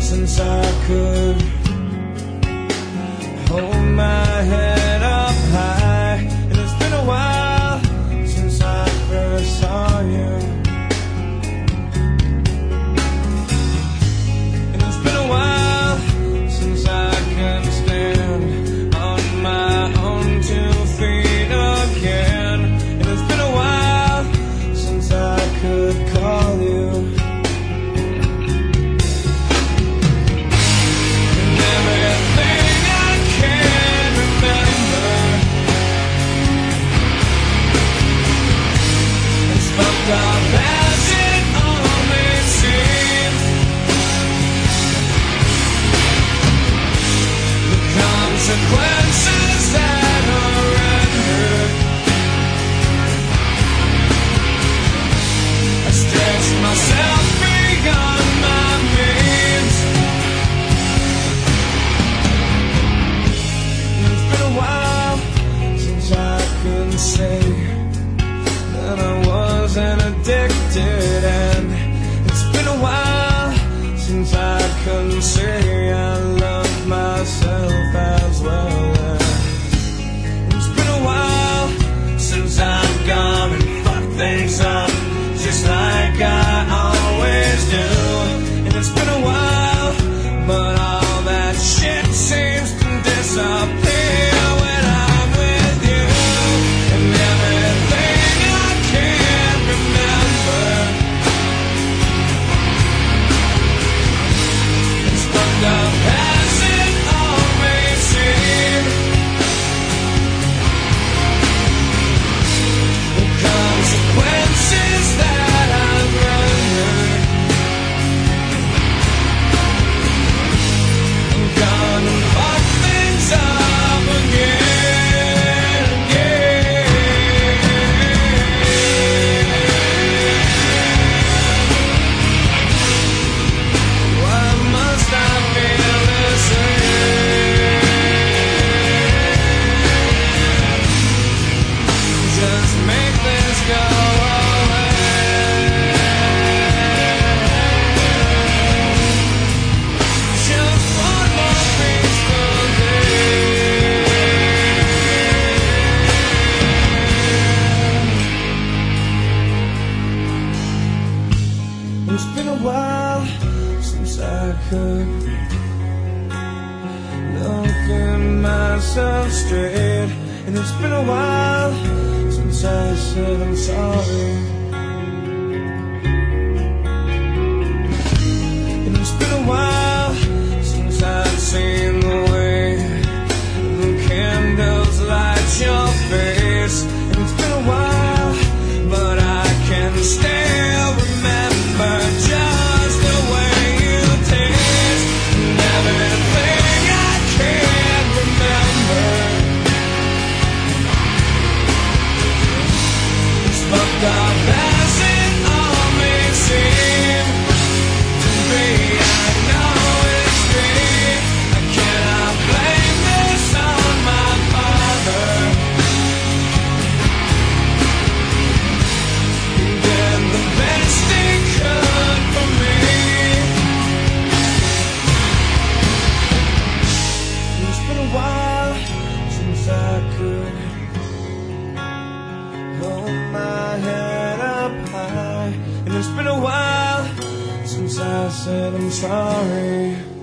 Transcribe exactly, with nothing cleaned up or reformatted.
since I could hold my head up high. And it's been a while since I first saw you. And it's been a while since I can stand on my own two feet again. And it's been a while since I could call you. As it all may seem, the consequences that are rendered, I stretched myself beyond my means. It's been a while since I could say that I wasn't addicted, and it's been a while since I couldn't say I love myself as well. And it's been a while since I've gone and fucked things up just like I always do. And it's been a while, but all that shit seems to disappear when I'm with you. And everything I can't remember, it's fucked up as it all may seem. The consequences that I've rendered, I'm gonna fuck things up again, again. Why must I feel this way? Just make this go away. Just one more peaceful day. It's been a while since I could look at myself straight. And it's been a while since I said I'm sorry. And it's been a while since I've seen the way the candles light your face. And it's been a while, but I can still remember just the way you taste. And everything I can't remember, it's fucked up as it all may seem to be. I know it's me. I cannot blame this on my father. He did the best he could for me. It's been a while since I could hold my head up high. And it's been a while since I said I'm sorry.